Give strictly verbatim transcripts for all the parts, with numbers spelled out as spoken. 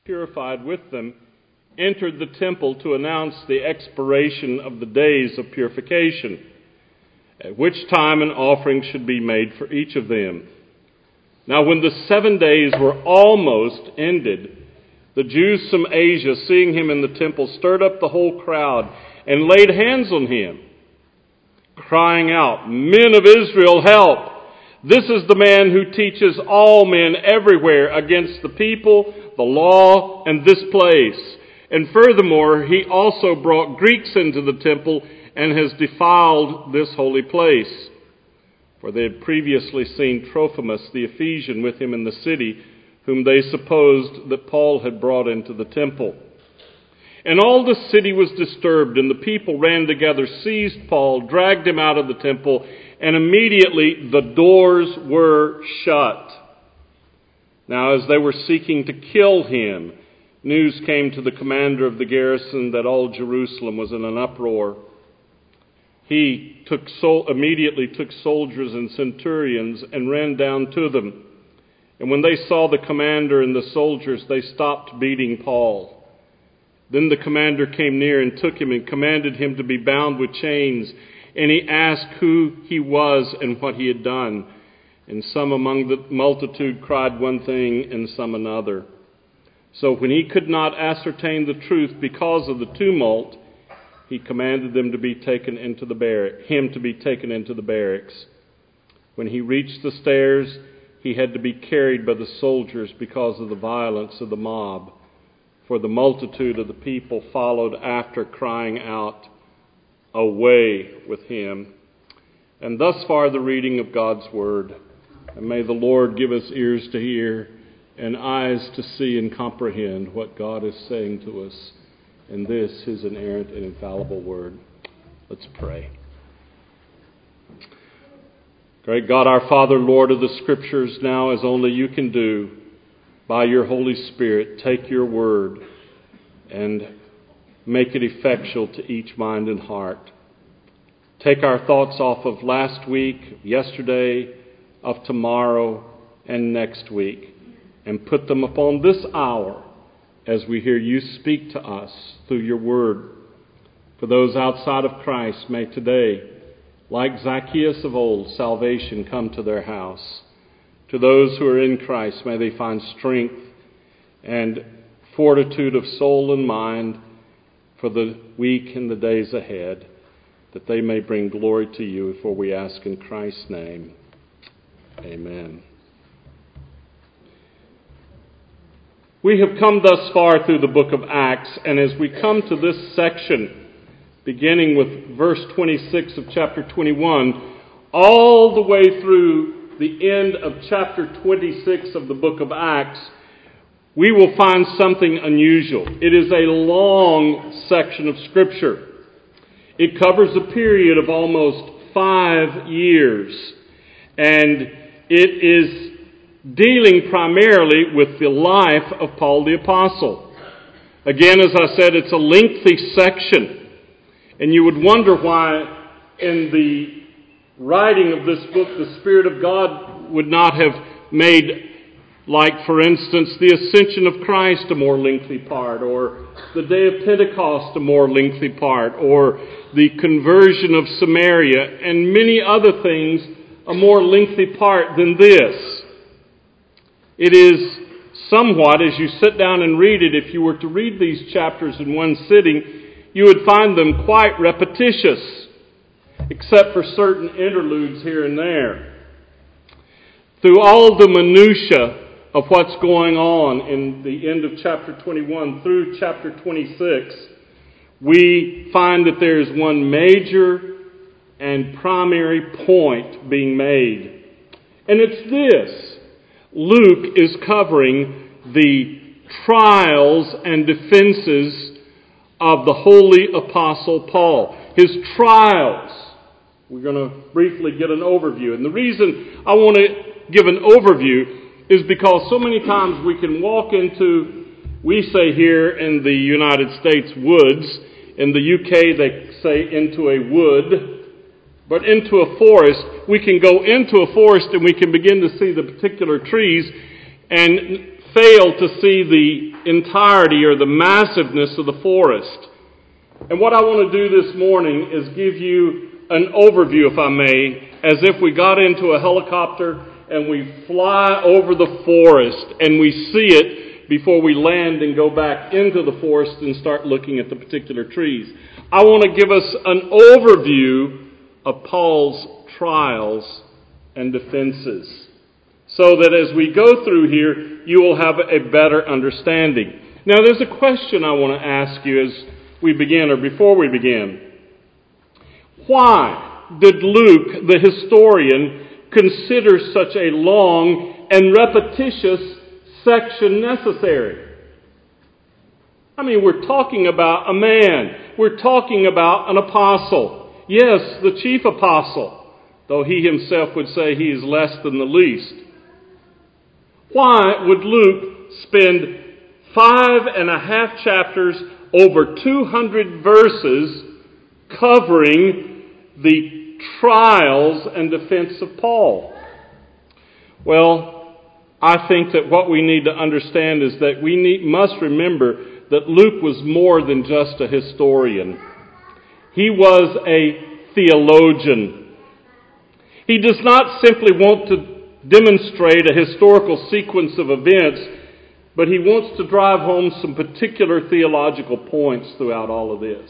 purified with them, entered the temple to announce the expiration of the days of purification, at which time an offering should be made for each of them. Now when the seven days were almost ended, the Jews from Asia, seeing him in the temple, stirred up the whole crowd and laid hands on him, crying out, "Men of Israel, help! This is the man who teaches all men everywhere against the people, the law, and this place. And furthermore, he also brought Greeks into the temple and has defiled this holy place." For they had previously seen Trophimus the Ephesian with him in the city, whom they supposed that Paul had brought into the temple. And all the city was disturbed, and the people ran together, seized Paul, dragged him out of the temple, and immediately the doors were shut. Now as they were seeking to kill him, news came to the commander of the garrison that all Jerusalem was in an uproar. He took sol- immediately took soldiers and centurions and ran down to them. And when they saw the commander and the soldiers, they stopped beating Paul. Then the commander came near and took him and commanded him to be bound with chains. And he asked who he was and what he had done. And some among the multitude cried one thing and some another. So when he could not ascertain the truth because of the tumult, he commanded them to be taken into the barrack, him to be taken into the barracks. When he reached the stairs, he had to be carried by the soldiers because of the violence of the mob. For the multitude of the people followed after, crying out, "Away with him." And thus far the reading of God's Word. And may the Lord give us ears to hear and eyes to see and comprehend what God is saying to us in this, His inerrant and infallible Word. Let's pray. Great God, our Father, Lord of the Scriptures, now as only you can do, by your Holy Spirit, take your Word and make it effectual to each mind and heart. Take our thoughts off of last week, yesterday, of tomorrow, and next week, and put them upon this hour as we hear you speak to us through your Word. For those outside of Christ, may today, like Zacchaeus of old, salvation come to their house. To those who are in Christ, may they find strength and fortitude of soul and mind for the week and the days ahead, that they may bring glory to you, for we ask in Christ's name. Amen. We have come thus far through the book of Acts, and as we come to this section, beginning with verse twenty-six of chapter twenty-one, all the way through the end of chapter twenty-six of the book of Acts, we will find something unusual. It is a long section of Scripture. It covers a period of almost five years, and it is dealing primarily with the life of Paul the Apostle. Again, as I said, it's a lengthy section, and you would wonder why in the writing of this book, the Spirit of God would not have made, like, for instance, the ascension of Christ a more lengthy part, or the day of Pentecost a more lengthy part, or the conversion of Samaria, and many other things a more lengthy part than this. It is somewhat, as you sit down and read it, if you were to read these chapters in one sitting, you would find them quite repetitious, except for certain interludes here and there. Through all the minutiae of what's going on in the end of chapter twenty-one through chapter twenty-six, we find that there is one major and primary point being made. And it's this. Luke is covering the trials and defenses of the holy apostle Paul. His trials. We're going to briefly get an overview. And the reason I want to give an overview is because so many times we can walk into, we say here in the United States, woods. In the U K they say into a wood. But into a forest, we can go into a forest and we can begin to see the particular trees and fail to see the entirety or the massiveness of the forest. And what I want to do this morning is give you an overview, if I may, as if we got into a helicopter and we fly over the forest and we see it before we land and go back into the forest and start looking at the particular trees. I want to give us an overview of Paul's trials and defenses, so that as we go through here, you will have a better understanding. Now, there's a question I want to ask you as we begin, or before we begin. Why did Luke, the historian, consider such a long and repetitious section necessary? I mean, we're talking about a man. We're talking about an apostle. Yes, the chief apostle, though he himself would say he is less than the least. Why would Luke spend five and a half chapters, over two hundred verses, covering the trials and defense of Paul? Well, I think that what we need to understand is that we need, must remember that Luke was more than just a historian. He was a theologian. He does not simply want to demonstrate a historical sequence of events, but he wants to drive home some particular theological points throughout all of this.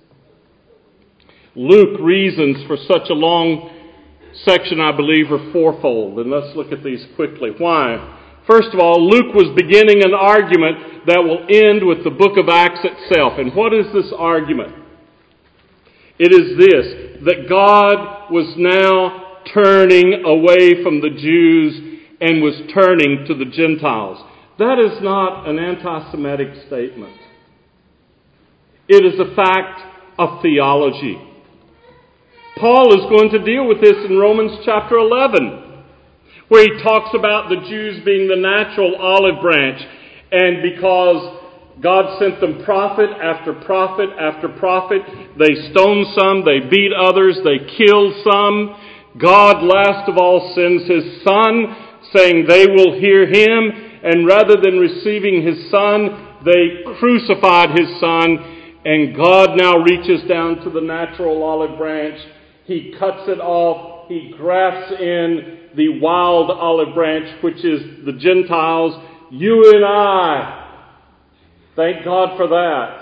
Luke's reasons for such a long section, I believe, are fourfold, and let's look at these quickly. Why? First of all, Luke was beginning an argument that will end with the book of Acts itself. And what is this argument? It is this, that God was now turning away from the Jews and was turning to the Gentiles. That is not an anti-Semitic statement. It is a fact of theology. Paul is going to deal with this in Romans chapter eleven, where he talks about the Jews being the natural olive branch, and because God sent them prophet after prophet after prophet, they stoned some, they beat others, they killed some. God, last of all, sends His Son, saying they will hear Him, and rather than receiving His Son, they crucified His Son, and God now reaches down to the natural olive branch. He cuts it off. He grafts in the wild olive branch, which is the Gentiles, you and I. Thank God for that.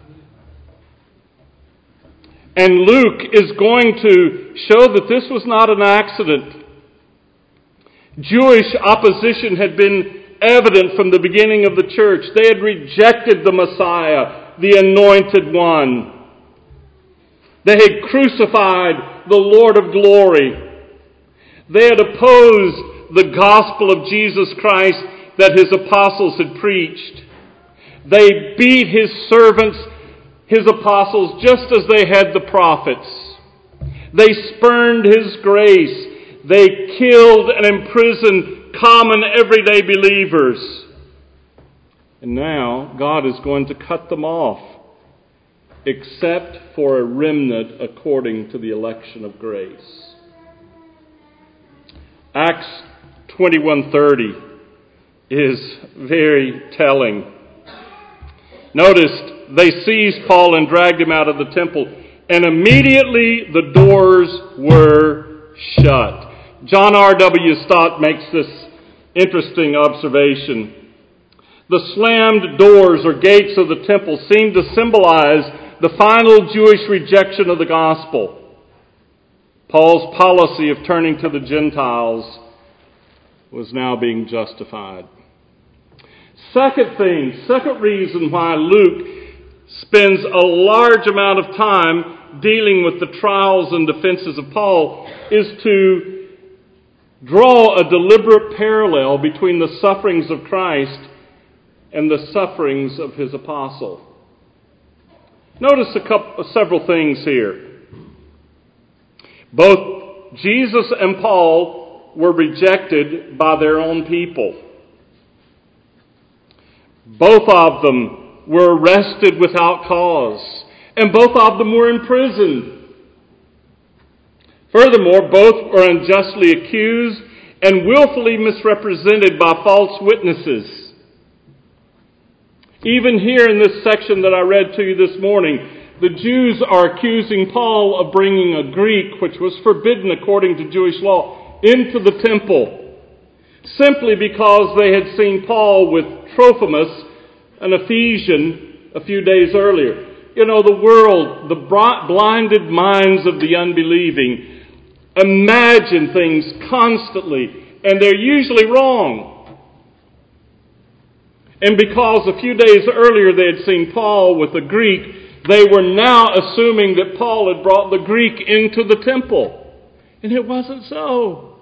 And Luke is going to show that this was not an accident. Jewish opposition had been evident from the beginning of the church. They had rejected the Messiah, the Anointed One. They had crucified the Lord of glory. They had opposed the gospel of Jesus Christ that His apostles had preached. They beat His servants, His apostles, just as they had the prophets. They spurned His grace. They killed and imprisoned common everyday believers. And now God is going to cut them off, except for a remnant according to the election of grace. Acts twenty-one thirty is very telling. Notice, they seized Paul and dragged him out of the temple, and immediately the doors were shut. John R W Stott makes this interesting observation. The slammed doors or gates of the temple seem to symbolize the final Jewish rejection of the gospel. Paul's policy of turning to the Gentiles was now being justified. Second thing, second reason why Luke spends a large amount of time dealing with the trials and defenses of Paul is to draw a deliberate parallel between the sufferings of Christ and the sufferings of His apostle. Notice a couple, several things here. Both Jesus and Paul were rejected by their own people. Both of them were arrested without cause, and both of them were imprisoned. Furthermore, both were unjustly accused and willfully misrepresented by false witnesses. Even here in this section that I read to you this morning, the Jews are accusing Paul of bringing a Greek, which was forbidden according to Jewish law, into the temple, simply because they had seen Paul with Trophimus, an Ephesian, a few days earlier. You know, the world, the blinded minds of the unbelieving, imagine things constantly, and they're usually wrong. And because a few days earlier they had seen Paul with a Greek, they were now assuming that Paul had brought the Greek into the temple. And it wasn't so.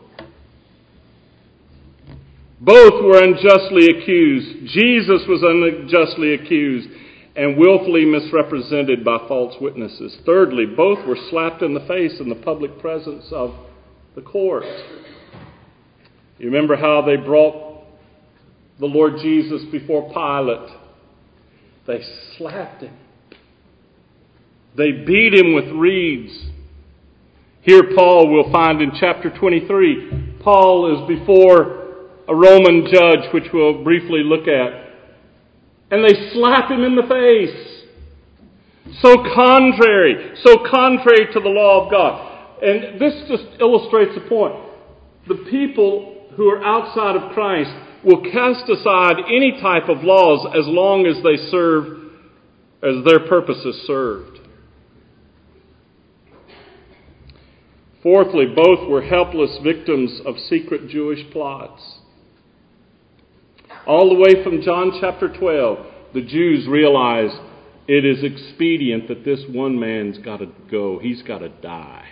Both were unjustly accused. Jesus was unjustly accused and willfully misrepresented by false witnesses. Thirdly, both were slapped in the face in the public presence of the court. You remember how they brought the Lord Jesus before Pilate? They slapped him. They beat him with reeds. Here Paul, we'll find in chapter twenty-three, Paul is before a Roman judge, which we'll briefly look at. And they slap him in the face. So contrary, so contrary to the law of God. And this just illustrates the point. The people who are outside of Christ will cast aside any type of laws as long as they serve, as their purpose is served. Fourthly, both were helpless victims of secret Jewish plots. All the way from John chapter twelve, the Jews realize it is expedient that this one man's got to go. He's got to die.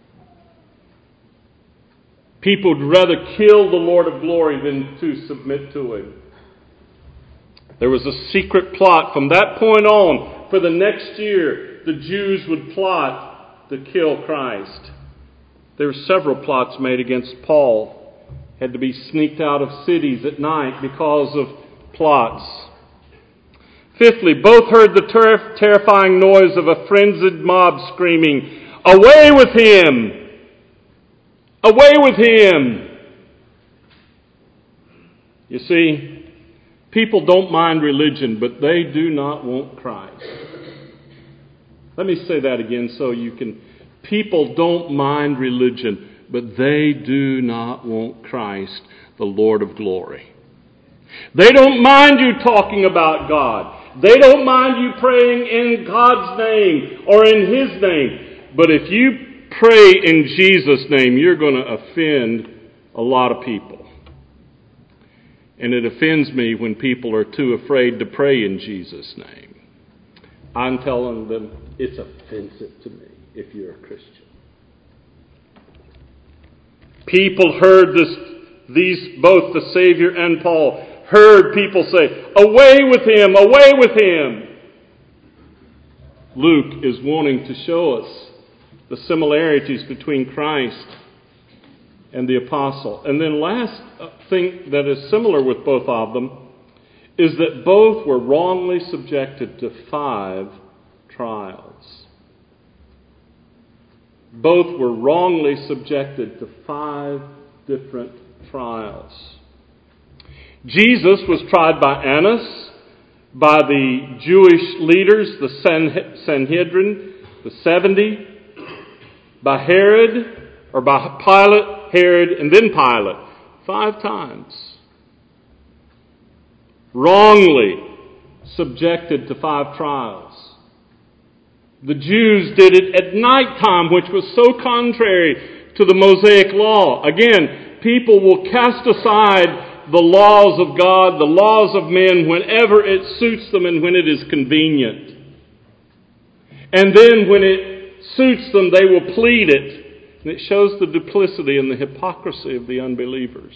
People would rather kill the Lord of glory than to submit to him. There was a secret plot. From that point on, for the next year, the Jews would plot to kill Christ. There were several plots made against Paul. Had to be sneaked out of cities at night because of plots. Fifthly, both heard the ter- terrifying noise of a frenzied mob screaming, "Away with him! Away with him!" You see, people don't mind religion, but they do not want Christ. Let me say that again so you can... People don't mind religion, but they do not want Christ, the Lord of glory. They don't mind you talking about God. They don't mind you praying in God's name or in His name. But if you pray in Jesus' name, you're going to offend a lot of people. And it offends me when people are too afraid to pray in Jesus' name. I'm telling them it's offensive to me if you're a Christian. People heard this, these, both the Savior and Paul, heard people say, "Away with him, away with him." Luke is wanting to show us the similarities between Christ and the apostle. And then last thing that is similar with both of them is that both were wrongly subjected to five trials. Both were wrongly subjected to five different trials. Jesus was tried by Annas, by the Jewish leaders, the Sanhedrin, the seventy, by Herod, or by Pilate, Herod, and then Pilate. Five times. Wrongly subjected to five trials. The Jews did it at night time, which was so contrary to the Mosaic law. Again, people will cast aside the laws of God, the laws of men, whenever it suits them and when it is convenient. And then when it suits them, they will plead it. And it shows the duplicity and the hypocrisy of the unbelievers.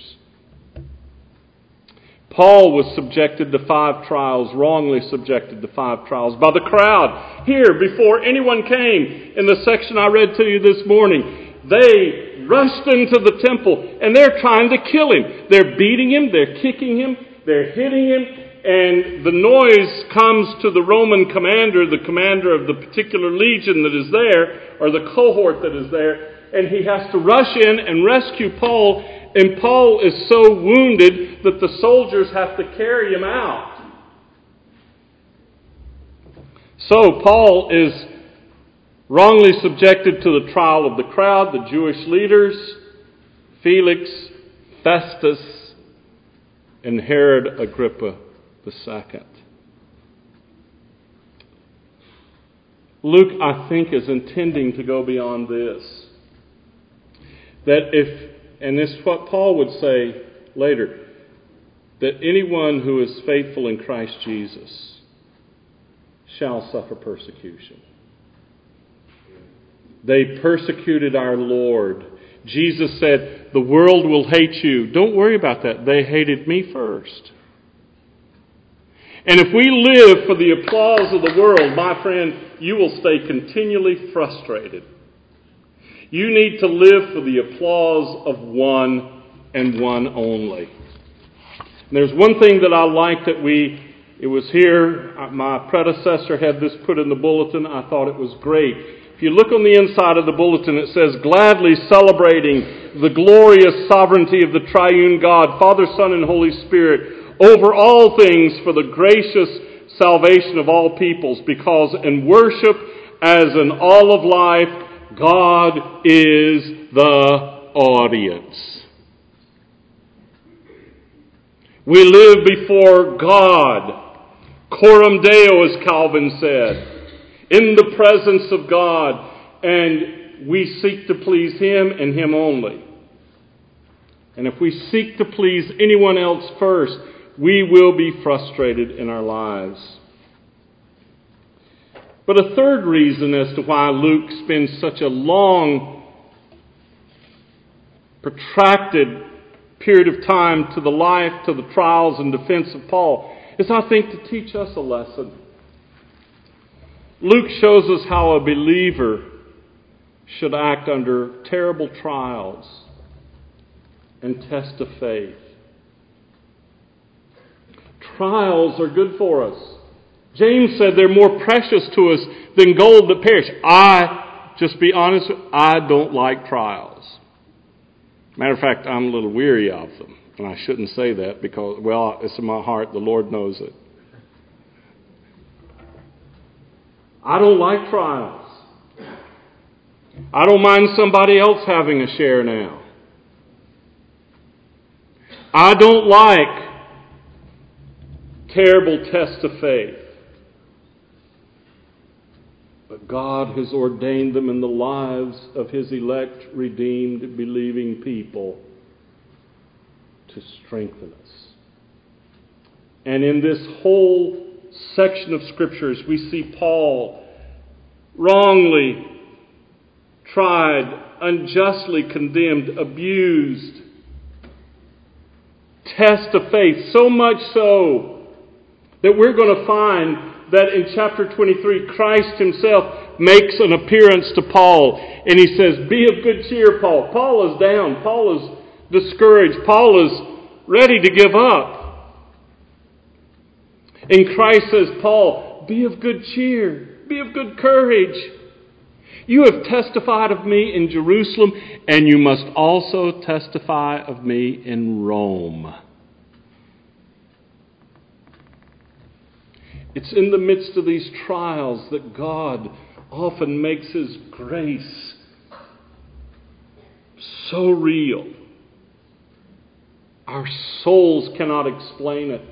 Paul was subjected to five trials, wrongly subjected to five trials by the crowd. Here, before anyone came, in the section I read to you this morning, they rushed into the temple and they're trying to kill him. They're beating him, they're kicking him, they're hitting him, and the noise comes to the Roman commander, the commander of the particular legion that is there, or the cohort that is there, and he has to rush in and rescue Paul. And Paul is so wounded that the soldiers have to carry him out. So Paul is wrongly subjected to the trial of the crowd, the Jewish leaders, Felix, Festus, and Herod Agrippa the Second. Luke, I think, is intending to go beyond this. That if, and this is what Paul would say later, that anyone who is faithful in Christ Jesus shall suffer persecution. They persecuted our Lord. Jesus said, the world will hate you. Don't worry about that. They hated me first. And if we live for the applause of the world, my friend, you will stay continually frustrated. You need to live for the applause of one and one only. And there's one thing that I like that we, it was here, my predecessor had this put in the bulletin. I thought it was great. If you look on the inside of the bulletin, it says, gladly celebrating the glorious sovereignty of the triune God, Father, Son, and Holy Spirit, over all things for the gracious salvation of all peoples, because in worship, as in all of life, God is the audience. We live before God, coram Deo, as Calvin said, in the presence of God, and we seek to please Him and Him only. And if we seek to please anyone else first, we will be frustrated in our lives. But a third reason as to why Luke spends such a long, protracted period of time to the life, to the trials and defense of Paul, is, I think, to teach us a lesson. Luke shows us how a believer should act under terrible trials and tests of faith. Trials are good for us. James said they're more precious to us than gold that perish. I, just be honest, I don't like trials. Matter of fact, I'm a little weary of them. And I shouldn't say that because, well, it's in my heart. The Lord knows it. I don't like trials. I don't mind somebody else having a share now. I don't like terrible tests of faith. But God has ordained them in the lives of His elect, redeemed, believing people to strengthen us. And in this whole section of Scriptures, we see Paul wrongly tried, unjustly condemned, abused, test of faith, so much so that we're going to find that in chapter twenty-three, Christ Himself makes an appearance to Paul, and He says, be of good cheer, Paul. Paul is down. Paul is discouraged. Paul is ready to give up. And Christ says, Paul, be of good cheer. Be of good courage. You have testified of me in Jerusalem, and you must also testify of me in Rome. It's in the midst of these trials that God often makes His grace so real. Our souls cannot explain it.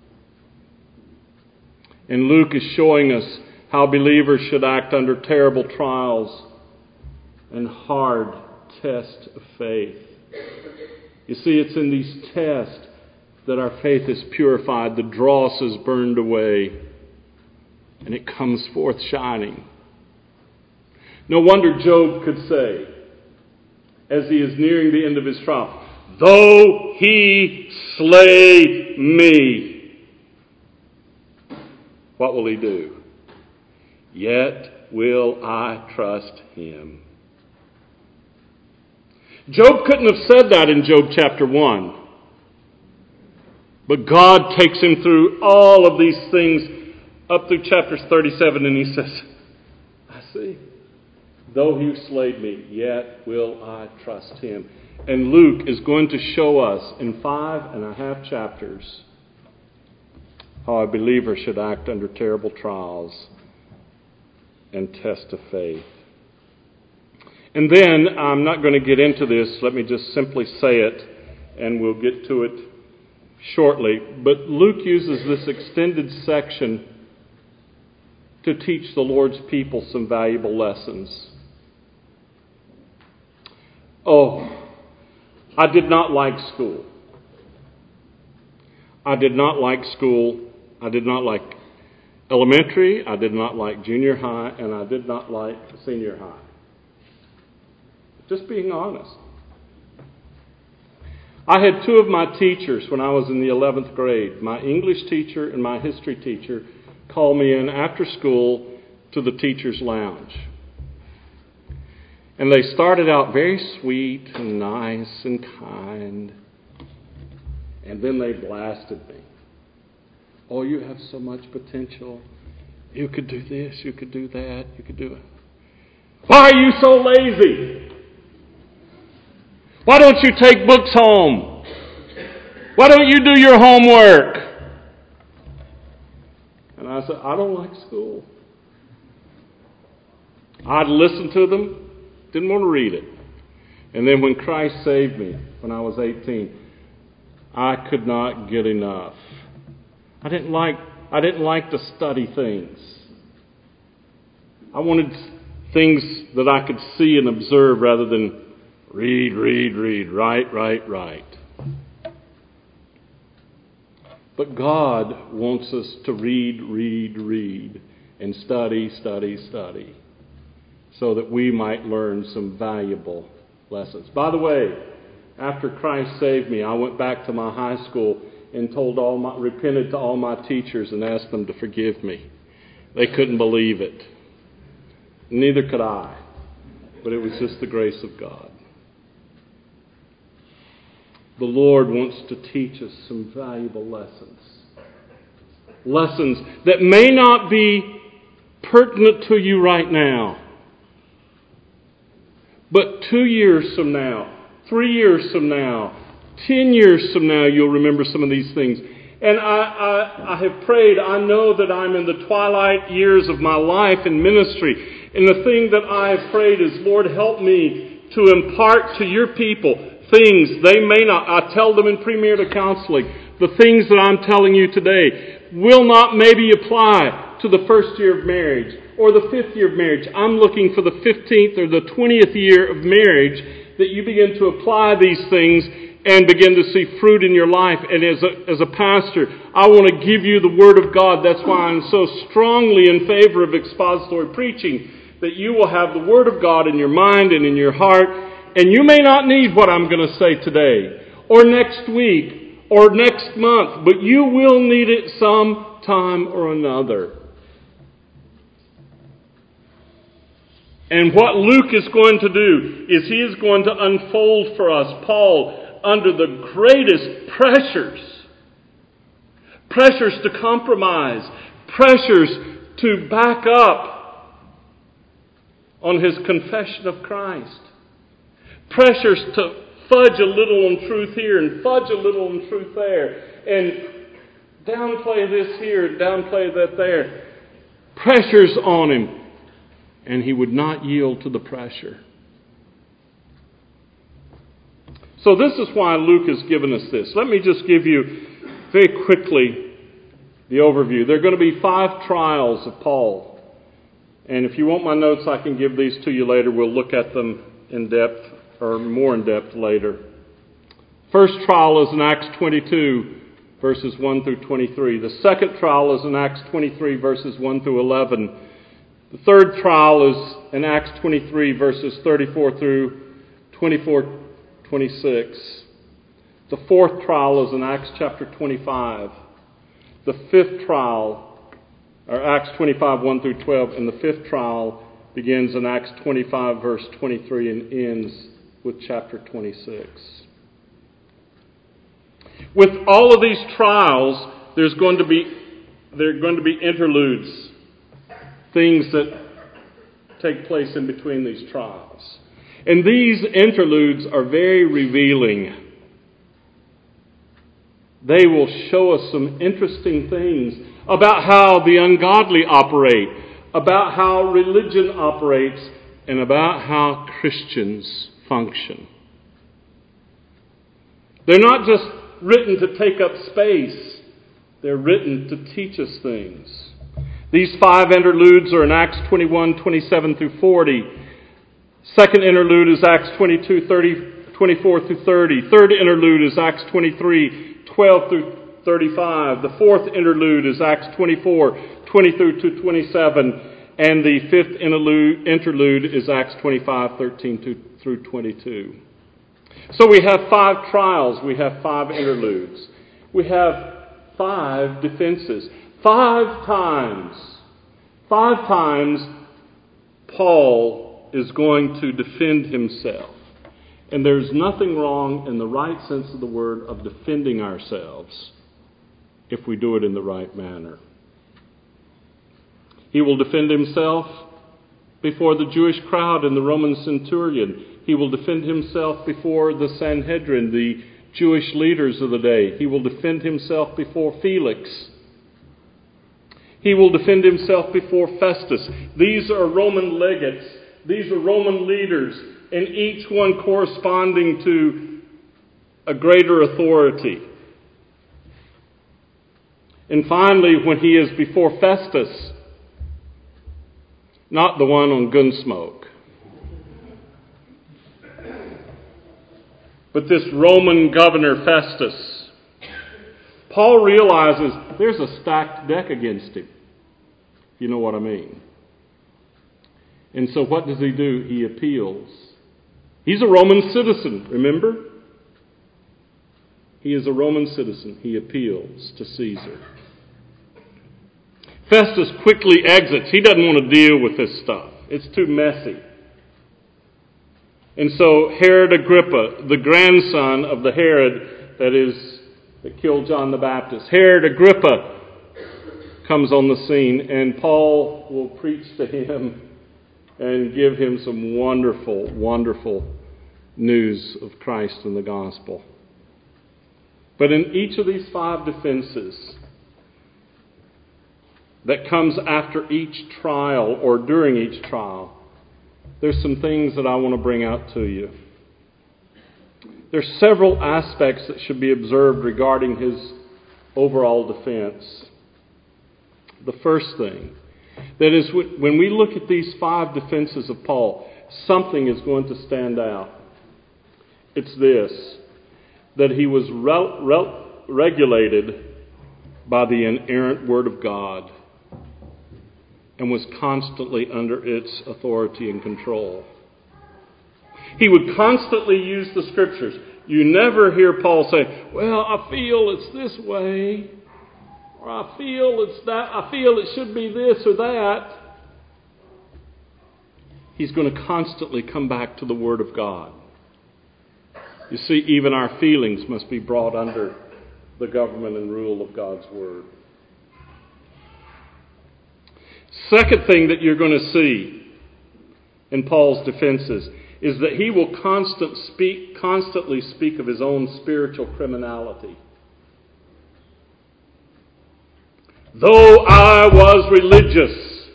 And Luke is showing us how believers should act under terrible trials and hard tests of faith. You see, it's in these tests that our faith is purified, the dross is burned away, and it comes forth shining. No wonder Job could say, as he is nearing the end of his trial, though He slay me, what will He do? Yet will I trust Him. Job couldn't have said that in Job chapter one. But God takes him through all of these things up through chapter thirty-seven, and He says, I see. Though He slayed me, yet will I trust Him. And Luke is going to show us in five and a half chapters how a believer should act under terrible trials and test of faith. And then, I'm not going to get into this, let me just simply say it, and we'll get to it shortly. But Luke uses this extended section to teach the Lord's people some valuable lessons. Oh, I did not like school. I did not like school. I did not like elementary. I did not like junior high. And I did not like senior high. Just being honest. I had two of my teachers when I was in the eleventh grade. My English teacher and my history teacher called me in after school to the teacher's lounge. And they started out very sweet and nice and kind. And then they blasted me. Oh, you have so much potential. You could do this, you could do that, you could do it. Why are you so lazy? Why don't you take books home? Why don't you do your homework? And I said, I don't like school. I'd listen to them, didn't want to read it. And then when Christ saved me, when I was eighteen, I could not get enough. I didn't like I didn't like to study things. I wanted things that I could see and observe rather than read, read, read, write, write, write. But God wants us to read, read, read, and study, study, study, so that we might learn some valuable lessons. By the way, after Christ saved me, I went back to my high school and told all my, repented to all my teachers and asked them to forgive me. They couldn't believe it. Neither could I. But it was just the grace of God. The Lord wants to teach us some valuable lessons. Lessons that may not be pertinent to you right now. But two years from now, three years from now, ten years from now, you'll remember some of these things. And I, I, I have prayed. I know that I'm in the twilight years of my life in ministry. And the thing that I have prayed is, Lord, help me to impart to your people things they may not. I tell them in premarital counseling, the things that I'm telling you today will not maybe apply to the first year of marriage or the fifth year of marriage. I'm looking for the fifteenth or the twentieth year of marriage that you begin to apply these things and begin to see fruit in your life. And as a, as a pastor, I want to give you the Word of God. That's why I'm so strongly in favor of expository preaching, that you will have the Word of God in your mind and in your heart. And you may not need what I'm going to say today or next week or next month, but you will need it some time or another. And what Luke is going to do is he is going to unfold for us Paul under the greatest pressures. Pressures to compromise. Pressures to back up on his confession of Christ. Pressures to fudge a little on truth here and fudge a little on truth there. And downplay this here and downplay that there. Pressures on him. And he would not yield to the pressure. So this is why Luke has given us this. Let me just give you very quickly the overview. There are going to be five trials of Paul. And if you want my notes, I can give these to you later. We'll look at them in depth, or more in depth later. First trial is in Acts twenty-two, verses one through twenty-three. The second trial is in Acts twenty-three, verses one through eleven. The third trial is in Acts twenty-three, verses thirty-four through twenty-four, twenty-six. The fourth trial is in Acts chapter twenty-five. The fifth trial, or Acts twenty-five, one through twelve, and the fifth trial begins in Acts twenty-five, verse twenty-three, and ends with chapter twenty-six. With all of these trials, there's going to be there are going to be interludes. Things that take place in between these trials. And these interludes are very revealing. They will show us some interesting things about how the ungodly operate, about how religion operates and about how Christians function. They're not just written to take up space. They're written to teach us things. These five interludes are in Acts twenty-one, twenty-seven through forty. Second interlude is Acts twenty-two, thirty, twenty-four through thirty. Third interlude is Acts twenty-three, twelve through thirty-five. The fourth interlude is Acts twenty-four, twenty through to twenty-seven. And the fifth interlude, interlude is Acts twenty-five, thirteen through twenty-two. So we have five trials. We have five interludes. We have five defenses. Five times, five times Paul is going to defend himself. And there's nothing wrong in the right sense of the word of defending ourselves if we do it in the right manner. He will defend himself before the Jewish crowd and the Roman centurion. He will defend himself before the Sanhedrin, the Jewish leaders of the day. He will defend himself before Felix. He will defend himself before Festus. These are Roman legates. These are Roman leaders, and each one corresponding to a greater authority. And finally, when he is before Festus, not the one on Gunsmoke, but this Roman governor Festus, Paul realizes there's a stacked deck against him, if you know what I mean. And so what does he do? He appeals. He's a Roman citizen, remember? He is a Roman citizen. He appeals to Caesar. Festus quickly exits. He doesn't want to deal with this stuff. It's too messy. And so Herod Agrippa, the grandson of the Herod that is that killed John the Baptist, Herod Agrippa comes on the scene, and Paul will preach to him and give him some wonderful, wonderful news of Christ and the gospel. But in each of these five defenses that comes after each trial or during each trial, there's some things that I want to bring out to you. There's several aspects that should be observed regarding his overall defense. The first thing, that is, when we look at these five defenses of Paul, something is going to stand out. It's this, that he was re- re- regulated by the inerrant Word of God and was constantly under its authority and control. He would constantly use the Scriptures. You never hear Paul say, well, I feel it's this way, or I feel it's that, I feel it should be this or that. He's going to constantly come back to the Word of God. You see, even our feelings must be brought under the government and rule of God's Word. Second thing that you're going to see in Paul's defenses is that he will constant speak, constantly speak of his own spiritual criminality. Though I was religious,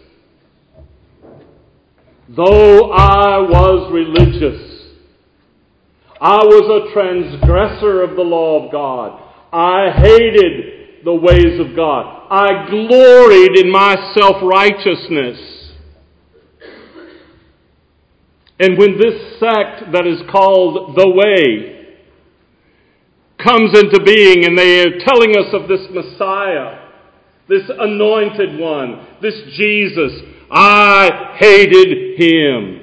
though I was religious, I was a transgressor of the law of God. I hated the ways of God. I gloried in my self-righteousness. And when this sect that is called the Way comes into being and they are telling us of this Messiah, this anointed one, this Jesus, I hated him.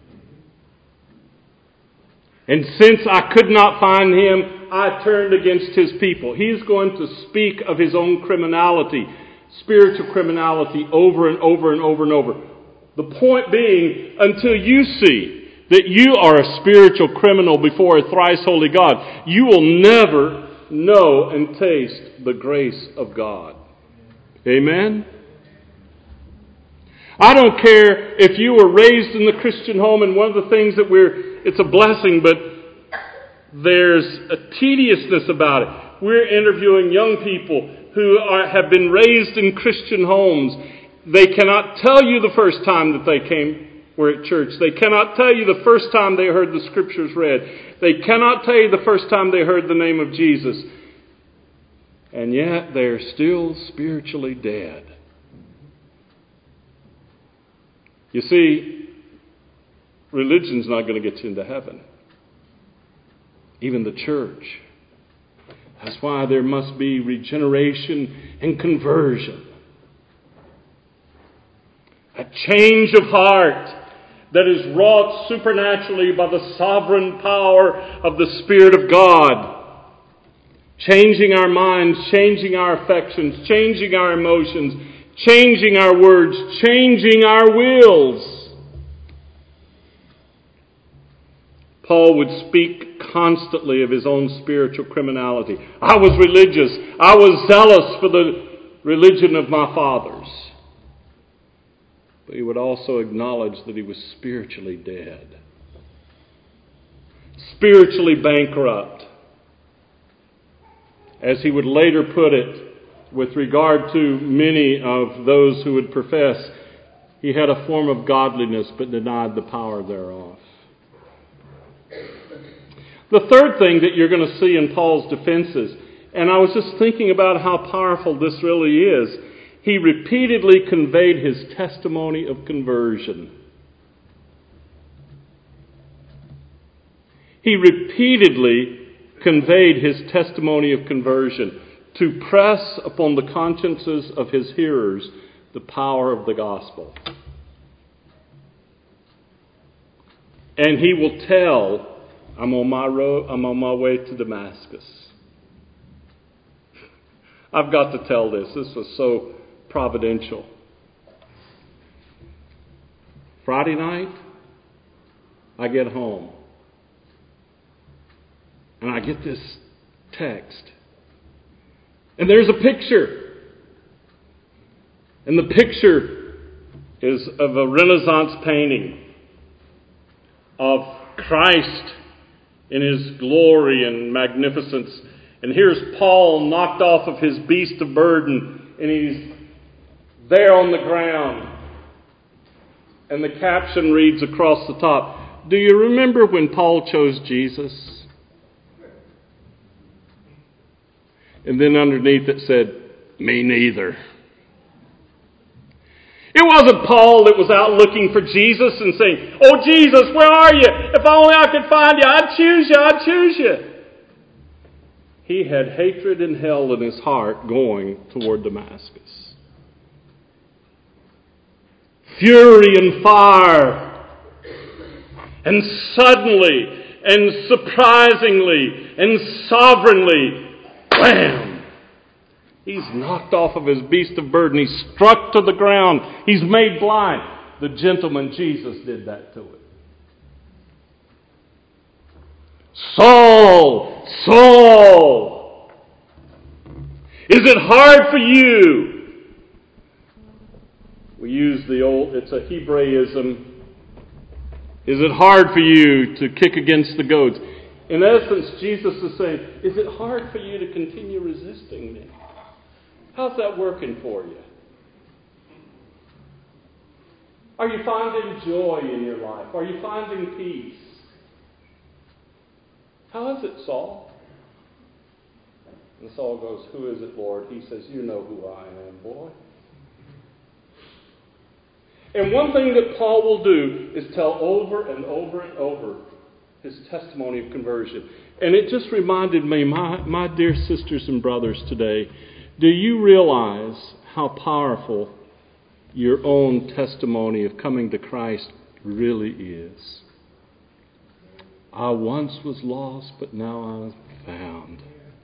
And since I could not find him, I turned against his people. He's going to speak of his own criminality, spiritual criminality, over and over and over and over. The point being, until you see that you are a spiritual criminal before a thrice holy God, you will never know and taste the grace of God. Amen? I don't care if you were raised in the Christian home, and one of the things that we're, it's a blessing, but there's a tediousness about it. We're interviewing young people who are, have been raised in Christian homes, They cannot tell you the first time that they came were at church. They cannot tell you the first time they heard the Scriptures read. They cannot tell you the first time they heard the name of Jesus. And yet they're still spiritually dead. You see, religion's not going to get you into heaven. Even the church. That's why there must be regeneration and conversion. A change of heart that is wrought supernaturally by the sovereign power of the Spirit of God. Changing our minds, changing our affections, changing our emotions, changing our words, changing our wills. Paul would speak constantly of his own spiritual criminality. I was religious. I was zealous for the religion of my fathers. But he would also acknowledge that he was spiritually dead. Spiritually bankrupt. As he would later put it, with regard to many of those who would profess, he had a form of godliness but denied the power thereof. The third thing that you're going to see in Paul's defenses, and I was just thinking about how powerful this really is, he repeatedly conveyed his testimony of conversion. He repeatedly conveyed his testimony of conversion to press upon the consciences of his hearers the power of the gospel. And he will tell, I'm on my road, I'm on my way to Damascus. I've got to tell this. This was so providential. Friday night, I get home. And I get this text. And there's a picture. And the picture is of a Renaissance painting of Christ in his glory and magnificence. And here's Paul knocked off of his beast of burden, and he's there on the ground. And the caption reads across the top, do you remember when Paul chose Jesus? And then underneath it said, me neither. It wasn't Paul that was out looking for Jesus and saying, oh Jesus, where are you? If only I could find you, I'd choose you, I'd choose you. He had hatred and hell in his heart going toward Damascus. Fury and fire. And suddenly and surprisingly and sovereignly, wham! He's knocked off of his beast of burden. He's struck to the ground. He's made blind. The gentleman Jesus did that to him. Saul, Saul, is it hard for you? We use the old, it's a Hebraism. Is it hard for you to kick against the goads? In essence, Jesus is saying, is it hard for you to continue resisting me? How's that working for you? Are you finding joy in your life? Are you finding peace? How is it, Saul? And Saul goes, who is it, Lord? He says, you know who I am, boy. And one thing that Paul will do is tell over and over and over his testimony of conversion. And it just reminded me, my, my dear sisters and brothers today, do you realize how powerful your own testimony of coming to Christ really is? I once was lost, but now I'm found.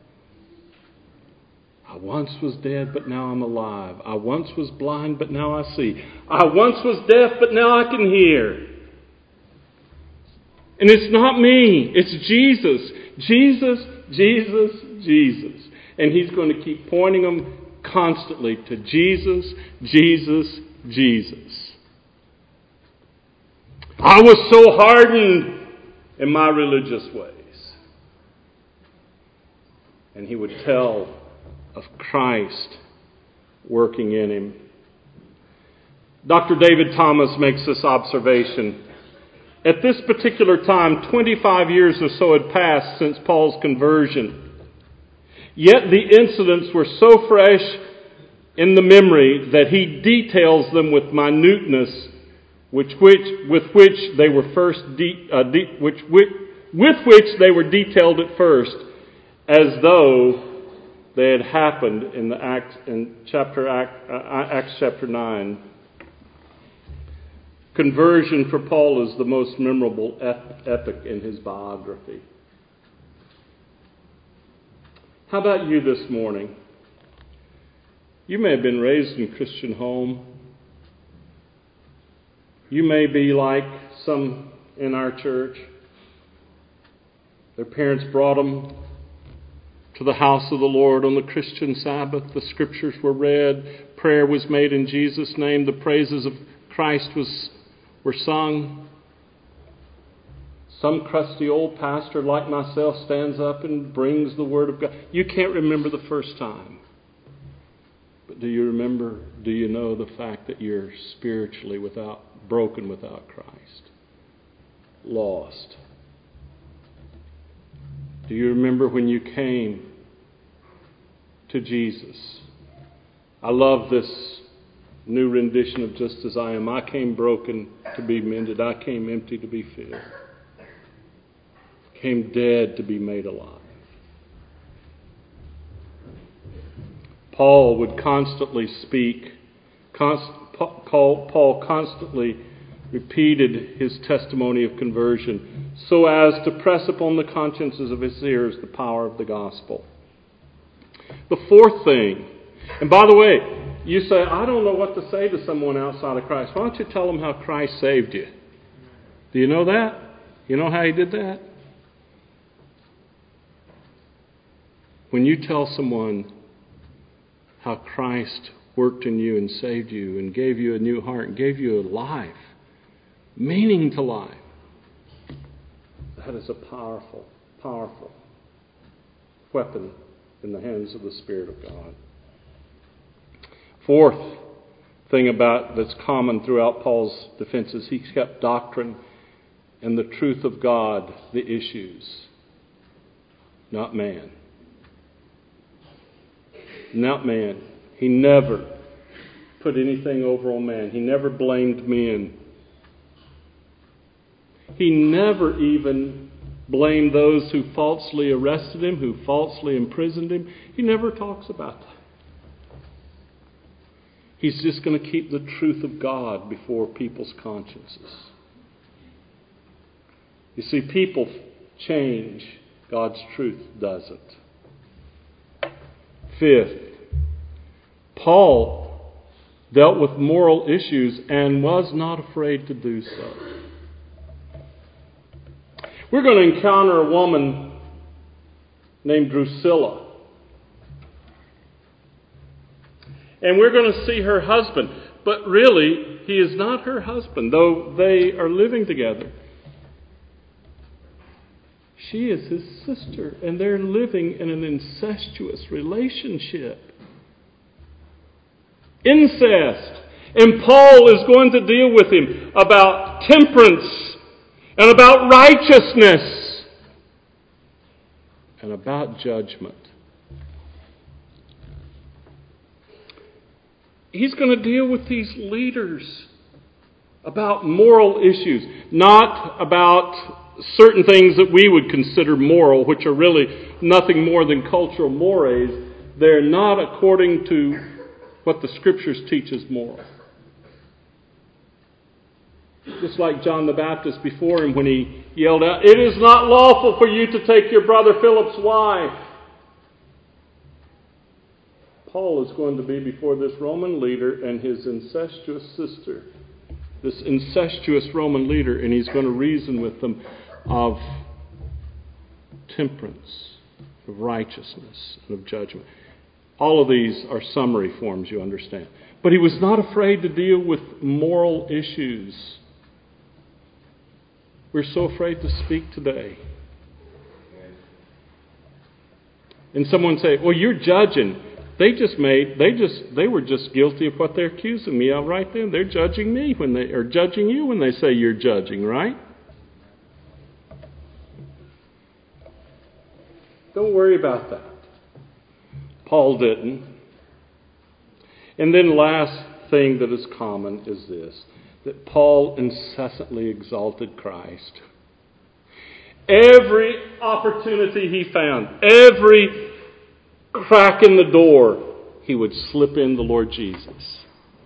I once was dead, but now I'm alive. I once was blind, but now I see. I once was deaf, but now I can hear. And it's not me. It's Jesus. Jesus, Jesus, Jesus. And he's going to keep pointing them constantly to Jesus, Jesus, Jesus. I was so hardened in my religious ways. And he would tell of Christ working in him. Doctor David Thomas makes this observation. At this particular time, twenty-five years or so had passed since Paul's conversion. Yet the incidents were so fresh in the memory that he details them with minuteness, which, which, with which they were first, de- uh, de- which, which, with which they were detailed at first, as though they had happened in the Acts, in chapter Act, uh, Acts chapter nine. Conversion for Paul is the most memorable epic in his biography. How about you this morning? You may have been raised in a Christian home. You may be like some in our church. Their parents brought them to the house of the Lord on the Christian Sabbath. The scriptures were read. Prayer was made in Jesus' name. The praises of Christ was were sung. Some crusty old pastor like myself stands up and brings the Word of God. You can't remember the first time. But do you remember, do you know the fact that you're spiritually without, broken without Christ? Lost. Do you remember when you came to Jesus? I love this new rendition of Just As I Am. I came broken to be mended. I came empty to be filled. Came dead to be made alive. Paul would constantly speak. Const, Paul constantly repeated his testimony of conversion so as to press upon the consciences of his hearers the power of the gospel. The fourth thing, and by the way, you say, I don't know what to say to someone outside of Christ. Why don't you tell them how Christ saved you? Do you know that? You know how He did that? When you tell someone how Christ worked in you and saved you and gave you a new heart and gave you a life, meaning to life, that is a powerful, powerful weapon in the hands of the Spirit of God. Fourth thing about that's common throughout Paul's defense is he kept doctrine and the truth of God the issues, not man. Not man. He never put anything over on man. He never blamed men. He never even blamed those who falsely arrested him, who falsely imprisoned him. He never talks about that. He's just going to keep the truth of God before people's consciences. You see, people change. God's truth doesn't. Fifth, Paul dealt with moral issues and was not afraid to do so. We're going to encounter a woman named Drusilla. And we're going to see her husband. But really, he is not her husband, though they are living together. She is his sister, and they're living in an incestuous relationship. Incest. And Paul is going to deal with him about temperance and about righteousness and about judgment. He's going to deal with these leaders about moral issues, not about certain things that we would consider moral, which are really nothing more than cultural mores. They're not according to what the Scriptures teach as moral. Just like John the Baptist before him when he yelled out, "It is not lawful for you to take your brother Philip's wife." Paul is going to be before this Roman leader and his incestuous sister, this incestuous Roman leader, and he's going to reason with them of temperance, of righteousness, and of judgment. All of these are summary forms, you understand. But he was not afraid to deal with moral issues. We're so afraid to speak today. And someone say, "Well, you're judging." They just made, they just, they were just guilty of what they're accusing me of right then. They're judging me when they, or judging you when they say you're judging, right? Don't worry about that. Paul didn't. And then last thing that is common is this, that Paul incessantly exalted Christ. Every opportunity he found, every crack in the door, he would slip in the Lord Jesus.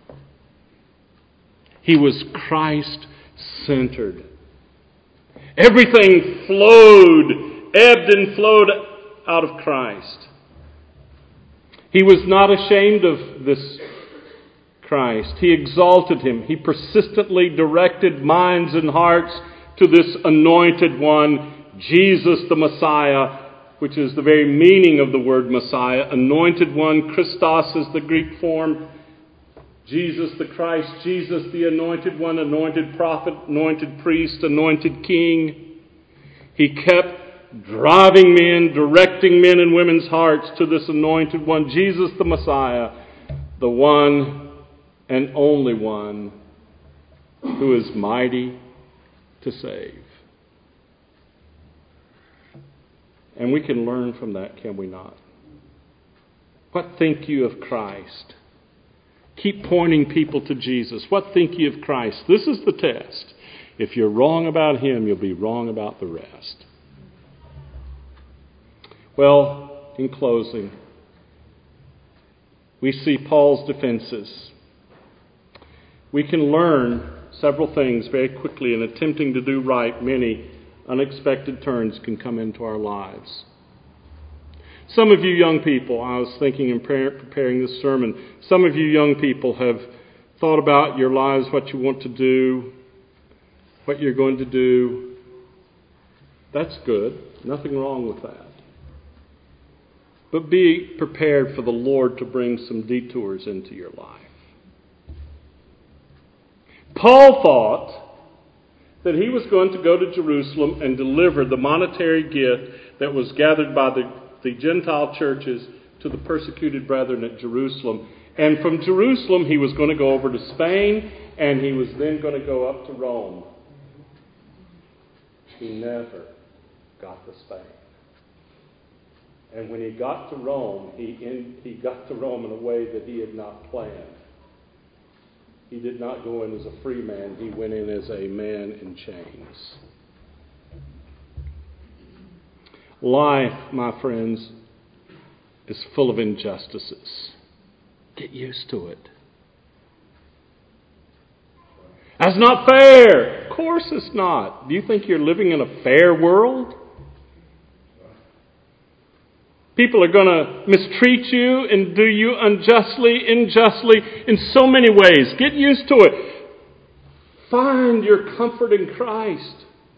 He was Christ-centered. Everything flowed, ebbed and flowed out of Christ. He was not ashamed of this Christ. He exalted him. He persistently directed minds and hearts to this anointed one, Jesus the Messiah, which is the very meaning of the word Messiah. Anointed one, Christos is the Greek form. Jesus the Christ, Jesus the anointed one, anointed prophet, anointed priest, anointed king. He kept driving men, directing men and women's hearts to this anointed one, Jesus the Messiah, the one and only one who is mighty to save. And we can learn from that, can we not? What think you of Christ? Keep pointing people to Jesus. What think you of Christ? This is the test. If you're wrong about him, you'll be wrong about the rest. Well, in closing, we see Paul's defenses. We can learn several things very quickly. In attempting to do right, many unexpected turns can come into our lives. Some of you young people, I was thinking in preparing this sermon, some of you young people have thought about your lives, what you want to do, what you're going to do. That's good. Nothing wrong with that. But be prepared for the Lord to bring some detours into your life. Paul thought that he was going to go to Jerusalem and deliver the monetary gift that was gathered by the, the Gentile churches to the persecuted brethren at Jerusalem. And from Jerusalem he was going to go over to Spain, and he was then going to go up to Rome. He never got to Spain. And when he got to Rome, he, in, he got to Rome in a way that he had not planned. He did not go in as a free man. He went in as a man in chains. Life, my friends, is full of injustices. Get used to it. That's not fair. Of course it's not. Do you think you're living in a fair world? People are going to mistreat you and do you unjustly, unjustly, in so many ways. Get used to it. Find your comfort in Christ.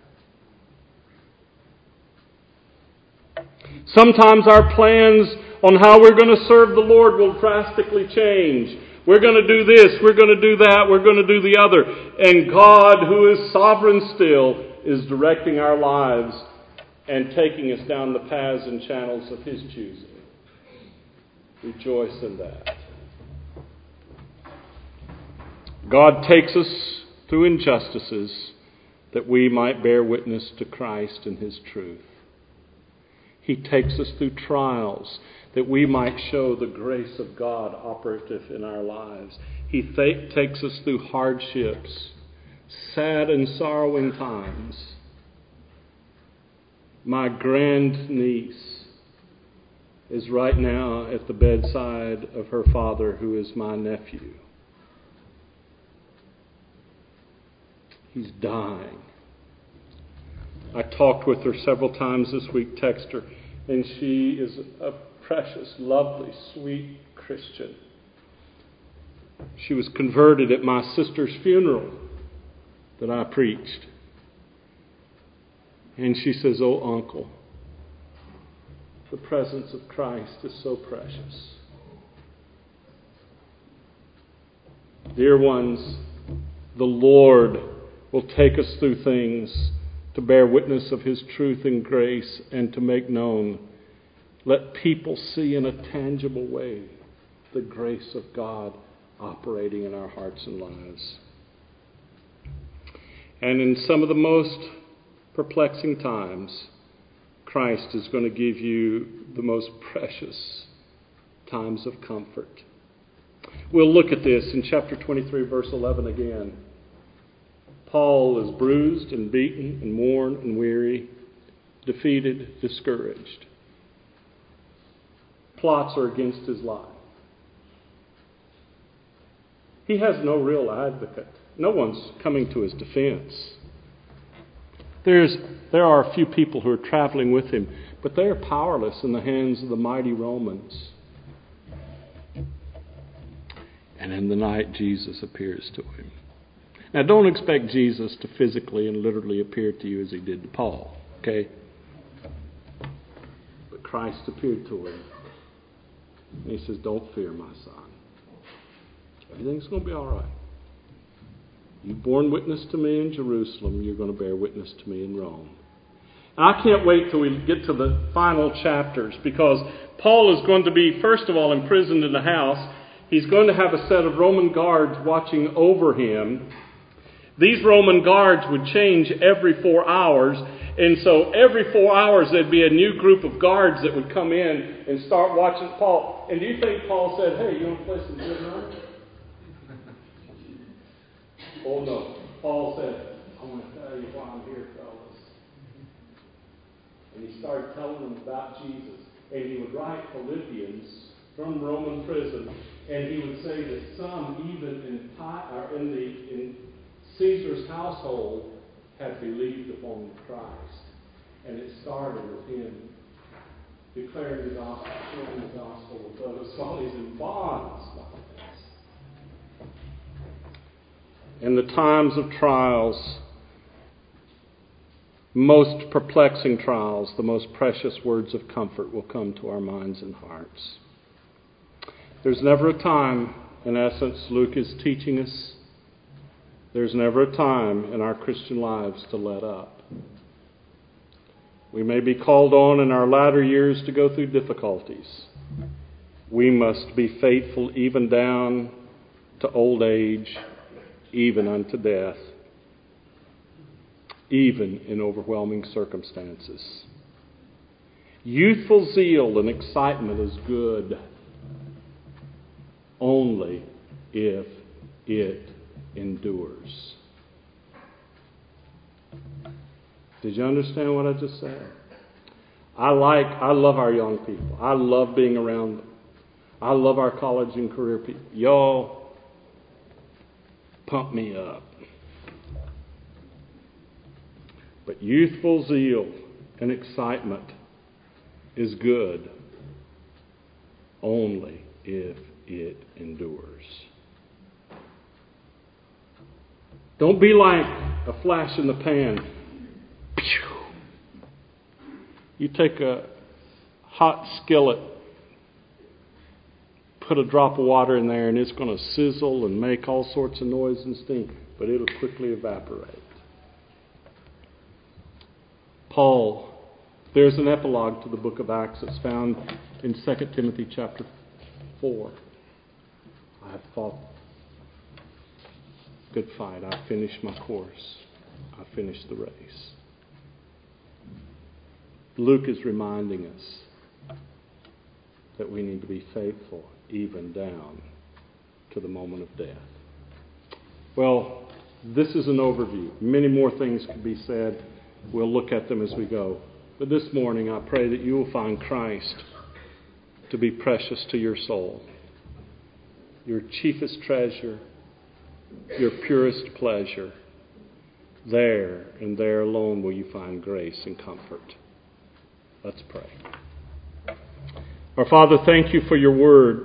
Sometimes our plans on how we're going to serve the Lord will drastically change. We're going to do this, we're going to do that, we're going to do the other. And God, who is sovereign still, is directing our lives and taking us down the paths and channels of His choosing. Rejoice in that. God takes us through injustices that we might bear witness to Christ and His truth. He takes us through trials that we might show the grace of God operative in our lives. He th- takes us through hardships, sad and sorrowing times. My grandniece is right now at the bedside of her father, who is my nephew. He's dying. I talked with her several times this week, text her, and she is a precious, lovely, sweet Christian. She was converted at my sister's funeral that I preached. And she says, "Oh, Uncle, the presence of Christ is so precious." Dear ones, the Lord will take us through things to bear witness of His truth and grace and to make known. Let people see in a tangible way the grace of God operating in our hearts and lives. And in some of the most perplexing times, Christ is going to give you the most precious times of comfort. We'll look at this in chapter twenty-three, verse eleven again. Paul is bruised and beaten and worn and weary, defeated, discouraged. Plots are against his life. He has no real advocate. No one's coming to his defense. There's, there are a few people who are traveling with him, but they are powerless in the hands of the mighty Romans. And in the night, Jesus appears to him. Now, don't expect Jesus to physically and literally appear to you as he did to Paul, okay? But Christ appeared to him. And he says, don't fear, my son. Everything's going to be all right. You've borne witness to me in Jerusalem. You're going to bear witness to me in Rome. And I can't wait till we get to the final chapters, because Paul is going to be, first of all, imprisoned in the house. He's going to have a set of Roman guards watching over him. These Roman guards would change every four hours. And so every four hours there'd be a new group of guards that would come in and start watching Paul. And do you think Paul said, hey, you want to play some good night? Oh no. Paul said, I want to tell you why I'm here, fellas. And he started telling them about Jesus. And he would write Philippians from Roman prison. And he would say that some, even in, or in the in Caesar's household, had believed upon Christ. And it started with him declaring the gospel, sharing the gospel with those while he's in bonds. In the times of trials, most perplexing trials, the most precious words of comfort will come to our minds and hearts. There's never a time, in essence, Luke is teaching us, there's never a time in our Christian lives to let up. We may be called on in our latter years to go through difficulties. We must be faithful even down to old age, even unto death, even in overwhelming circumstances. Youthful zeal and excitement is good only if it endures. Did you understand what I just said? I like, I love our young people. I love being around them. I love our college and career people. Y'all pump me up. But youthful zeal and excitement is good only if it endures. Don't be like a flash in the pan. You take a hot skillet, put a drop of water in there, and it's going to sizzle and make all sorts of noise and steam, but it'll quickly evaporate. Paul, there's an epilogue to the book of Acts that's found in Second Timothy chapter four. I have fought good fight. I finished my course. I finished the race. Luke is reminding us that we need to be faithful even down to the moment of death. Well, this is an overview. Many more things could be said. We'll look at them as we go. But this morning, I pray that you will find Christ to be precious to your soul, your chiefest treasure, your purest pleasure. There and there alone will you find grace and comfort. Let's pray. Our Father, thank you for your word.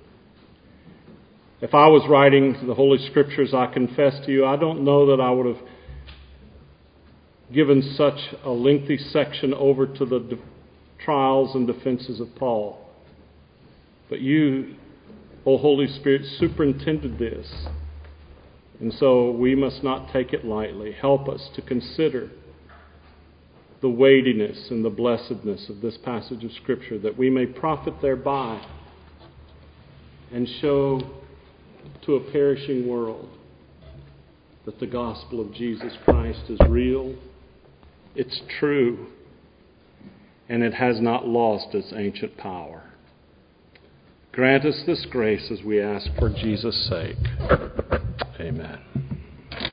If I was writing the Holy Scriptures, I confess to you, I don't know that I would have given such a lengthy section over to the de- trials and defenses of Paul. But you, O Holy Spirit, superintended this. And so we must not take it lightly. Help us to consider the weightiness and the blessedness of this passage of Scripture, that we may profit thereby and show to a perishing world that the gospel of Jesus Christ is real, it's true, and it has not lost its ancient power. Grant us this grace as we ask for Jesus' sake. Amen.